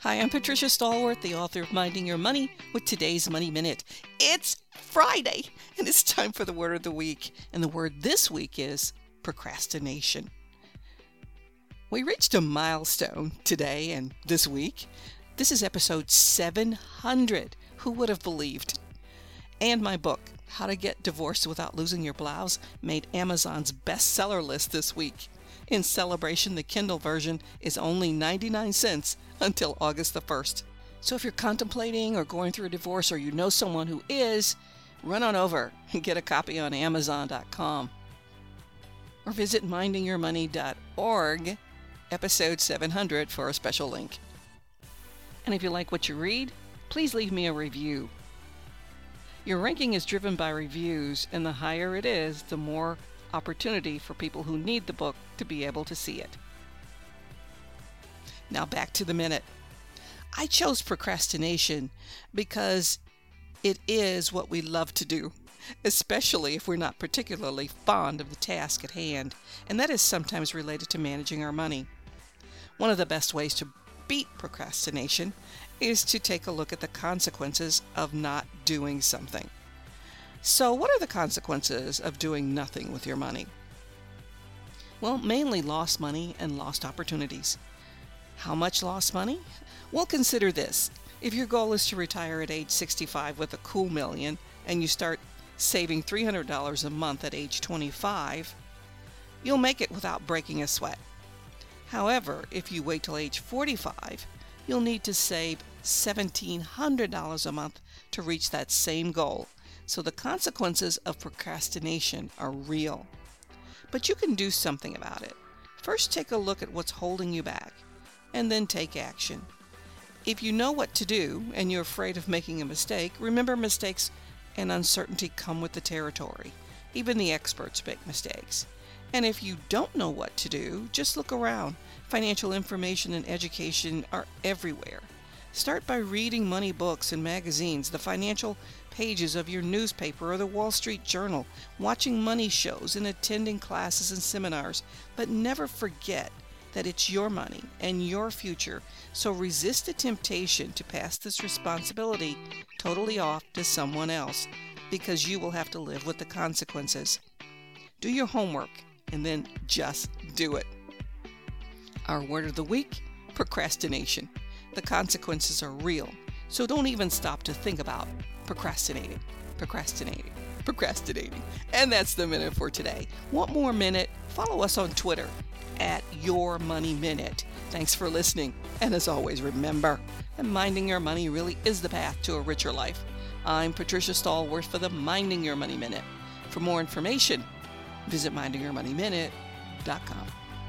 Hi, I'm Patricia Stallworth, the author of Minding Your Money with today's Money Minute. It's Friday, and it's time for the word of the week. And the word this week is procrastination. We reached a milestone today and this week. This is episode 700. Who would have believed? And my book, How to Get Divorced Without Losing Your Blouse, made Amazon's bestseller list this week. In celebration, the Kindle version is only 99 cents until August the 1st. So if you're contemplating or going through a divorce or you know someone who is, run on over and get a copy on Amazon.com. Or visit mindingyourmoney.org, episode 700, for a special link. And if you like what you read, please leave me a review. Your ranking is driven by reviews, and the higher it is, the more opportunity for people who need the book to be able to see it. Now back to the minute. I chose procrastination because it is what we love to do, especially if we're not particularly fond of the task at hand, and that is sometimes related to managing our money. One of the best ways to beat procrastination is to take a look at the consequences of not doing something. So what are the consequences of doing nothing with your money? Well, mainly lost money and lost opportunities. How much lost money? Well, consider this. If your goal is to retire at age 65 with a cool million and you start saving $300 a month at age 25, you'll make it without breaking a sweat. However, if you wait till age 45, you'll need to save $1,700 a month to reach that same goal. So the consequences of procrastination are real. But you can do something about it. First, take a look at what's holding you back, and then take action. If you know what to do and you're afraid of making a mistake, remember mistakes and uncertainty come with the territory. Even the experts make mistakes. And if you don't know what to do, just look around. Financial information and education are everywhere. Start by reading money books and magazines, the financial pages of your newspaper or the Wall Street Journal, watching money shows and attending classes and seminars. But never forget that it's your money and your future, so resist the temptation to pass this responsibility totally off to someone else, because you will have to live with the consequences. Do your homework and then just do it. Our word of the week, procrastination. The consequences are real, so don't even stop to think about procrastinating. And that's the minute for today. Want more minute? Follow us on Twitter at Your Money Minute. Thanks for listening. And as always, remember that minding your money really is the path to a richer life. I'm Patricia Stallworth for the Minding Your Money Minute. For more information, visit mindingyourmoneyminute.com.